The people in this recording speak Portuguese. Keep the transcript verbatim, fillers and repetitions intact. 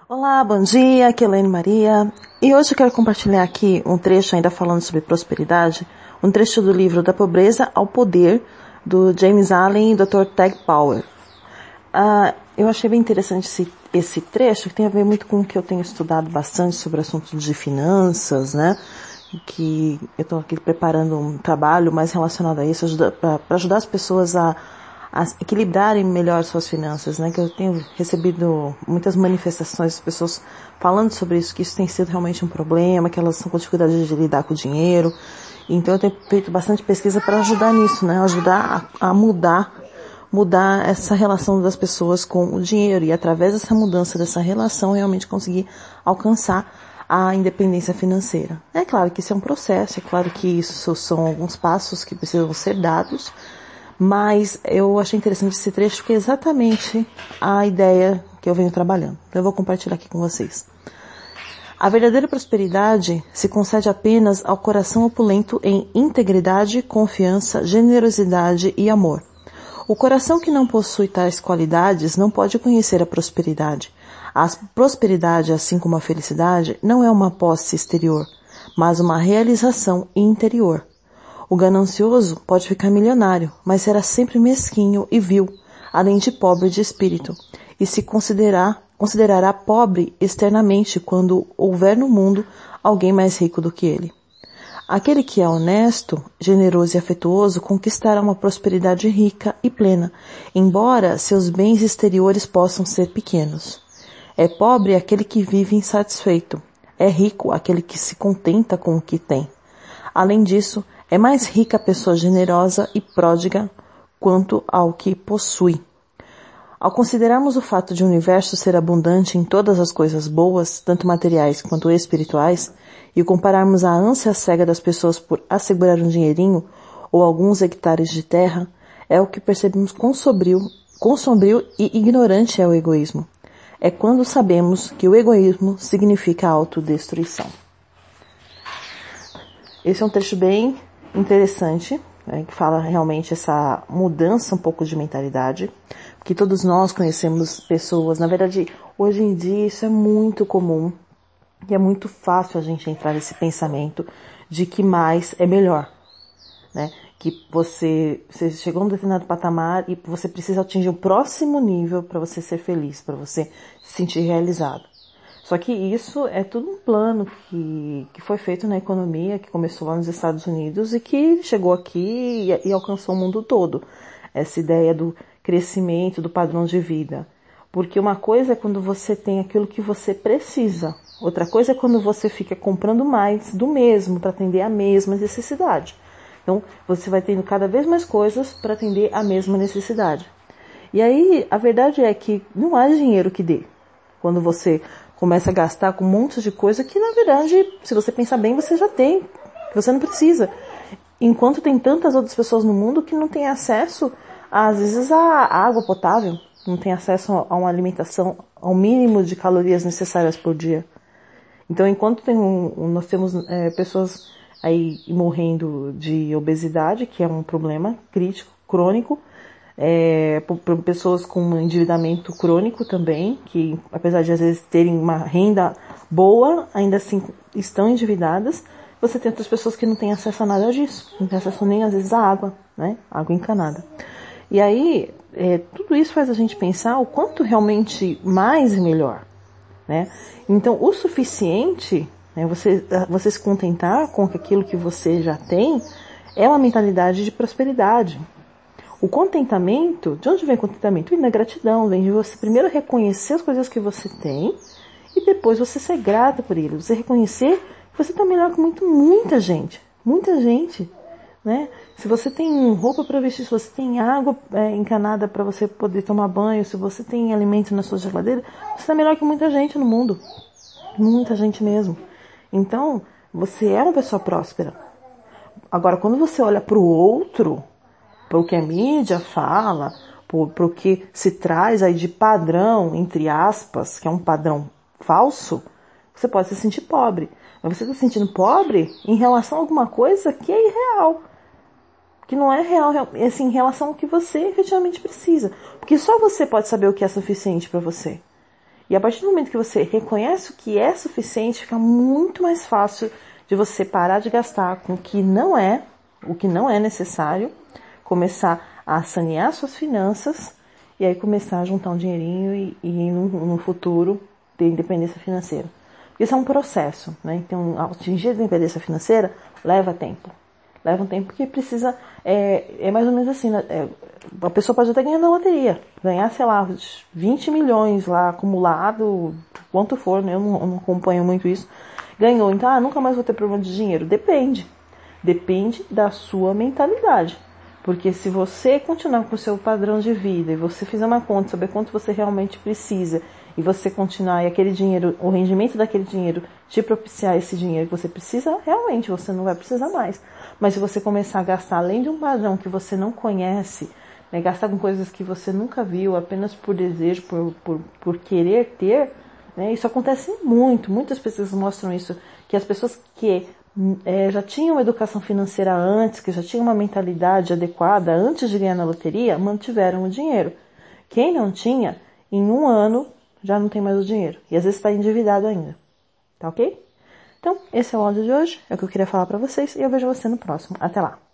Olá, bom dia, aqui é Elaine Maria e hoje eu quero compartilhar aqui um trecho ainda falando sobre prosperidade, um trecho do livro Da Pobreza ao Poder, do James Allen e doutor Tag Power. Ah, eu achei bem interessante esse, esse trecho, que tem a ver muito com o que eu tenho estudado bastante sobre assuntos de finanças, né? Que eu estou aqui preparando um trabalho mais relacionado a isso, para ajudar as pessoas a a equilibrarem melhor suas finanças, né? Que eu tenho recebido muitas manifestações das pessoas falando sobre isso, que isso tem sido realmente um problema, que elas estão com dificuldade de lidar com o dinheiro. Então eu tenho feito bastante pesquisa para ajudar nisso, né? Ajudar a, a mudar, mudar essa relação das pessoas com o dinheiro e através dessa mudança dessa relação realmente conseguir alcançar a independência financeira. É claro que isso é um processo, é claro que isso são alguns passos que precisam ser dados, mas eu achei interessante esse trecho porque é exatamente a ideia que eu venho trabalhando. Então eu vou compartilhar aqui com vocês. A verdadeira prosperidade se concede apenas ao coração opulento em integridade, confiança, generosidade e amor. O coração que não possui tais qualidades não pode conhecer a prosperidade. A prosperidade, assim como a felicidade, não é uma posse exterior, mas uma realização interior. O ganancioso pode ficar milionário, mas será sempre mesquinho e vil, além de pobre de espírito, e se considerar, considerará pobre externamente quando houver no mundo alguém mais rico do que ele. Aquele que é honesto, generoso e afetuoso conquistará uma prosperidade rica e plena, embora seus bens exteriores possam ser pequenos. É pobre aquele que vive insatisfeito, é rico aquele que se contenta com o que tem. Além disso, é mais rica a pessoa generosa e pródiga quanto ao que possui. Ao considerarmos o fato de o universo ser abundante em todas as coisas boas, tanto materiais quanto espirituais, e o compararmos a ânsia cega das pessoas por assegurar um dinheirinho ou alguns hectares de terra, é o que percebemos quão sombrio, quão sombrio e ignorante é o egoísmo. É quando sabemos que o egoísmo significa autodestruição. Esse é um trecho bem interessante, né, que fala realmente essa mudança um pouco de mentalidade, porque todos nós conhecemos pessoas, na verdade, hoje em dia isso é muito comum, e é muito fácil a gente entrar nesse pensamento de que mais é melhor, né, que você, você chegou a um determinado patamar e você precisa atingir o próximo nível para você ser feliz, para você se sentir realizado. Só que isso é tudo um plano que, que foi feito na economia, que começou lá nos Estados Unidos e que chegou aqui e, e alcançou o mundo todo. Essa ideia do crescimento, do padrão de vida. Porque uma coisa é quando você tem aquilo que você precisa. Outra coisa é quando você fica comprando mais do mesmo para atender a mesma necessidade. Então, você vai tendo cada vez mais coisas para atender a mesma necessidade. E aí, a verdade é que não há dinheiro que dê. Quando você começa a gastar com um monte de coisa que, na verdade, se você pensar bem, você já tem, que você não precisa. Enquanto tem tantas outras pessoas no mundo que não têm acesso, às vezes, à água potável, não tem acesso a uma alimentação, ao mínimo de calorias necessárias por dia. Então, enquanto tem um, nós temos é, pessoas aí morrendo de obesidade, que é um problema crítico, crônico, É, por, por pessoas com endividamento crônico também, que apesar de às vezes terem uma renda boa, ainda assim estão endividadas. Você tem outras pessoas que não têm acesso a nada disso, não têm acesso nem às vezes à água, né? Água encanada. E aí, é, tudo isso faz a gente pensar o quanto realmente mais e melhor, né? Então, o suficiente, né, você, você se contentar com aquilo que você já tem, é uma mentalidade de prosperidade. O contentamento, de onde vem o contentamento? Vem da gratidão, vem de você primeiro reconhecer as coisas que você tem e depois você ser grata por ele. Você reconhecer que você está melhor que muito, muita gente. Muita gente, né? Se você tem roupa para vestir, se você tem água é, encanada para você poder tomar banho, se você tem alimento na sua geladeira, você está melhor que muita gente no mundo. Muita gente mesmo. Então, você é uma pessoa próspera. Agora, quando você olha para o outro, para o que a mídia fala, para o que se traz aí de padrão, entre aspas, que é um padrão falso, você pode se sentir pobre. Mas você está se sentindo pobre em relação a alguma coisa que é irreal. Que não é real, assim, em relação ao que você efetivamente precisa. Porque só você pode saber o que é suficiente para você. E a partir do momento que você reconhece o que é suficiente, fica muito mais fácil de você parar de gastar com o que não é, o que não é necessário, começar a sanear suas finanças e aí começar a juntar um dinheirinho e, e no, no futuro ter independência financeira. Porque isso é um processo, né? Então, atingir a independência financeira leva tempo. Leva um tempo porque precisa, é, é mais ou menos assim, né? É, a pessoa pode até ganhar na loteria, ganhar, sei lá, vinte milhões lá acumulado, quanto for, né? Eu não, eu não acompanho muito isso. Ganhou, então, ah, nunca mais vou ter problema de dinheiro. Depende. Depende da sua mentalidade. Porque se você continuar com o seu padrão de vida e você fizer uma conta, saber quanto você realmente precisa e você continuar e aquele dinheiro, o rendimento daquele dinheiro te propiciar esse dinheiro que você precisa, realmente você não vai precisar mais. Mas se você começar a gastar além de um padrão que você não conhece, né, gastar com coisas que você nunca viu, apenas por desejo, por, por, por querer ter, né, isso acontece muito. Muitas pesquisas mostram isso, que as pessoas que é, já tinham uma educação financeira antes, que já tinham uma mentalidade adequada antes de ganhar na loteria, mantiveram o dinheiro. Quem não tinha, em um ano, já não tem mais o dinheiro. E às vezes está endividado ainda. Tá ok? Então, esse é o áudio de hoje. É o que eu queria falar para vocês. E eu vejo você no próximo. Até lá.